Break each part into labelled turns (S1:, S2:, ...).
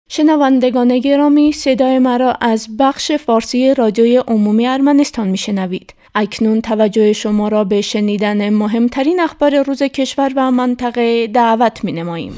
S1: شنوندگان گرامی، صدای مرا از بخش فارسی رادیوی عمومی ارمنستان میشنوید. اکنون توجه شما را به شنیدن مهمترین اخبار روز کشور و منطقه دعوت می‌نماییم.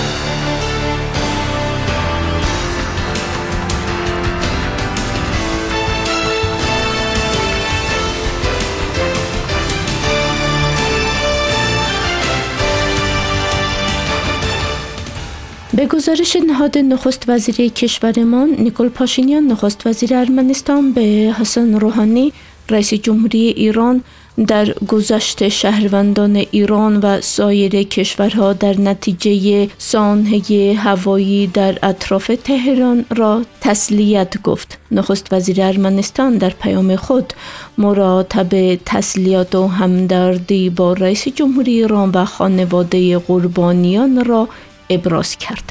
S1: به گزارش نهاد نخست وزیر کشورمان، نیکول پاشینیان نخست وزیر ارمنستان به حسن روحانی رئیس جمهوری ایران در گذشت شهروندان ایران و سایر کشورها در نتیجه سانحه هوایی در اطراف تهران را تسلیت گفت. نخست وزیر ارمنستان در پیام خود مراتب تسلیت و همدردی با رئیس جمهوری ایران و خانواده قربانیان را ابراز کرد.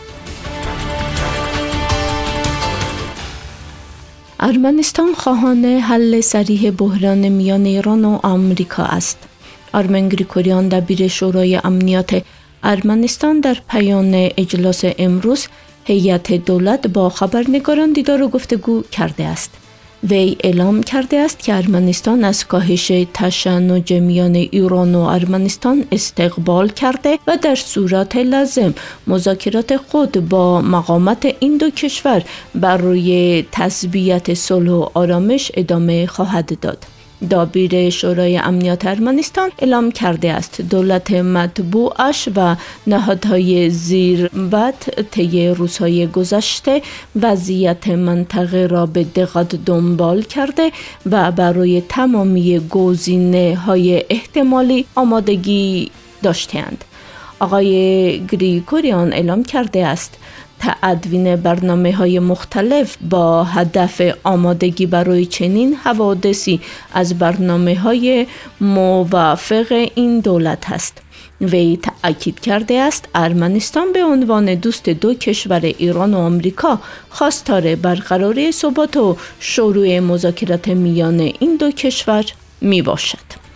S1: ارمنستان خواهان حل صریح بحران میان ایران و آمریکا است. آرمن گریگوریان دبیر شورای امنیت ارمنستان در پایان اجلاس امروز هیئت دولت با خبرنگاران دیدار و گفتگو کرده است. وی اعلام کرده است که ارمنستان از کاهش تشنج میان ایران و ارمنستان استقبال کرده و در صورت لازم مذاکرات خود با مقامات این دو کشور برای تثبیت صلح و آرامش ادامه خواهد داد. دبیر شورای امنیت ارمنستان اعلام کرده است دولت مطبوعش و نهادهای زیربط طی روزهای گذشته وضعیت منطقه را به دقت دنبال کرده و برای تمامی گزینه‌های احتمالی آمادگی داشته‌اند. آقای گریگوریان اعلام کرده است تدوین برنامه‌های مختلف با هدف آمادگی برای چنین حوادثی از برنامه‌های موافق این دولت است. وی تأکید کرده است ارمنستان به عنوان دوست دو کشور ایران و آمریکا خواستار برقراری ثبات و شروع مذاکرات میان این دو کشور می باشد.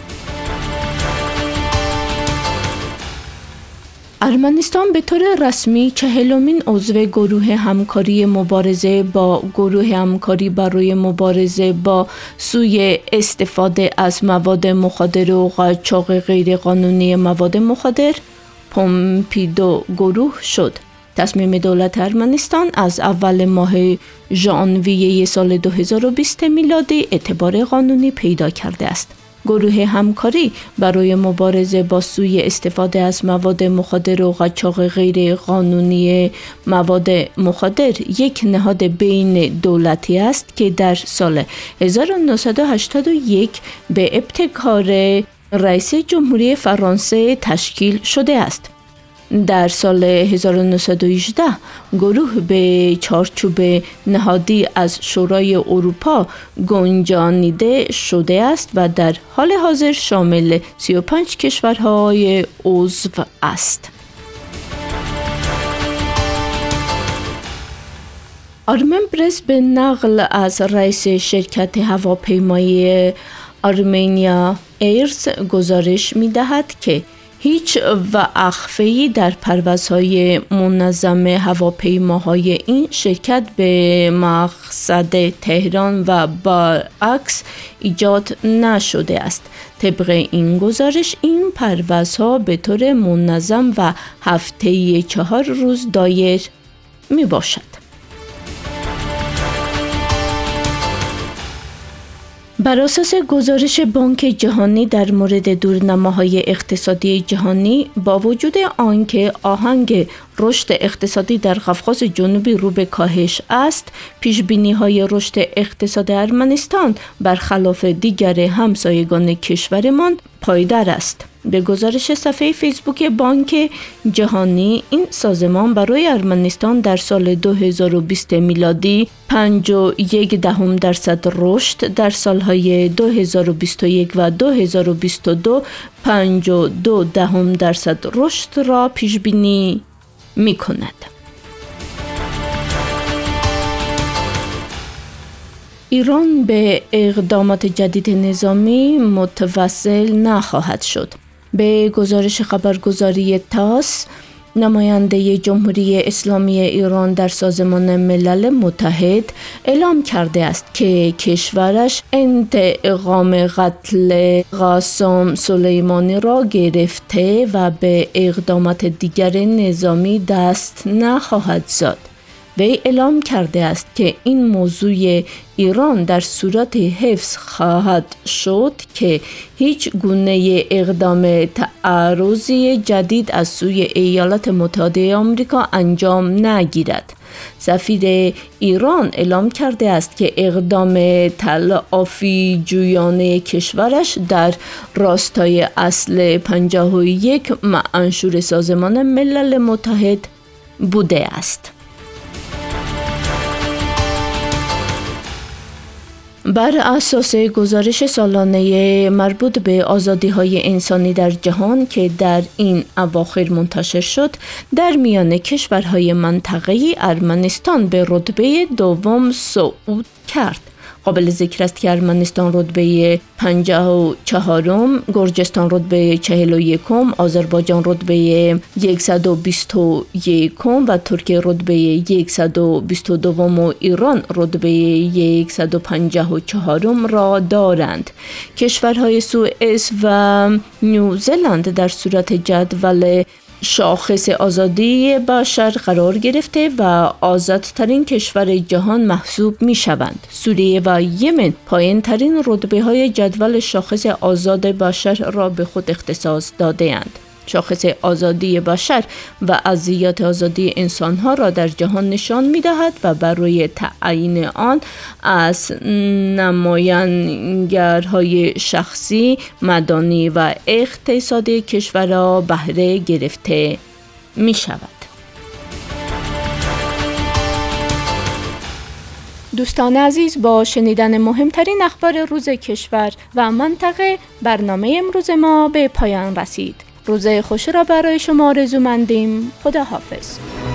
S1: ارمنستان به طور رسمی 40مین عضو گروه همکاری مبارزه با گروه همکاری برای مبارزه با سوء استفاده از مواد مخدر و قاچاق غیرقانونی مواد مخدر پومپیدو گروه شد. تصمیم دولت ارمنستان از اول ماه ژانویه سال 2020 میلادی اعتبار قانونی پیدا کرده است. گروه همکاری برای مبارزه با سوء استفاده از مواد مخدر و قاچاق غیر قانونی مواد مخدر یک نهاد بین دولتی است که در سال 1981 به ابتکار رئیس جمهوری فرانسه تشکیل شده است. در سال 1918 گروه به چارچوب نهادی از شورای اروپا گنجانیده شده است و در حال حاضر شامل 35 کشورهای عضو است. آرمن پرس به نقل از رئیس شرکت هواپیمایی آرمنیا ایرز گزارش می دهد که هیچ وقفه‌ای در پروازهای منظم هواپیماهای این شرکت به مقصد تهران و برعکس ایجاد نشده است. طبق این گزارش این پروازها به طور منظم و هفته‌ای 4 روز دایر می باشد. بر اساس گزارش بانک جهانی در مورد دورنماهای اقتصادی جهانی، با وجود آنکه آهنگ رشد اقتصادی در قفقاز جنوبی رو به کاهش است، پیشبینی‌های رشد اقتصاد ارمنستان برخلاف دیگر همسایگان کشورمان پایدار است. به گزارش صفحه فیسبوک بانک جهانی، این سازمان برای ارمنستان در سال 2020 میلادی 5.1% رشد، در سالهای 2021 و 2022 5.2% رشد را پیش بینی می کند. ایران به اقدامات جدید نظامی متوسل نخواهد شد. به گزارش خبرگزاری تاس، نماینده جمهوری اسلامی ایران در سازمان ملل متحد اعلام کرده است که کشورش انتقام قتل قاسم سلیمانی را گرفته و به اقدامات دیگر نظامی دست نخواهد زد. وی اعلام کرده است که این موضوع ایران در صورت حفظ خواهد شد که هیچ گونه اقدام تعرضی جدید از سوی ایالات متحده آمریکا انجام نگیرد. سفیر ایران اعلام کرده است که اقدام تلافی جویانه کشورش در راستای اصل 51 منشور سازمان ملل متحد بوده است. بر اساس گزارش سالانه مربوط به آزادی‌های انسانی در جهان که در این اواخر منتشر شد، در میان کشورهای منطقه‌ای ارمنستان به رتبه دوم صعود کرد. قابل ذکر است که ارمنستان رتبه 54م، گرجستان رتبه 41م، آذربایجان رتبه 121م و ترکیه رتبه 122م و ایران رتبه 154م را دارند. کشورهای سوئیس و نیوزلند در صورت جدول شاخص آزادی بشر قرار گرفته و آزادترین کشور جهان محسوب می شوند. سوریه و یمن پایین ترین رتبه های جدول شاخص آزاد بشر را به خود اختصاص داده اند. شاخص آزادی بشر و ارزیات آزادی انسانها را در جهان نشان می دهد و برای تعیین آن از نمایانگرهای شخصی، مدنی و اقتصادی کشورها بهره گرفته می شود. دوستان عزیز، با شنیدن مهمترین اخبار روز کشور و منطقه برنامه امروز ما به پایان رسید. روز خوشی را برای شما آرزو مندیم. خدا حافظ.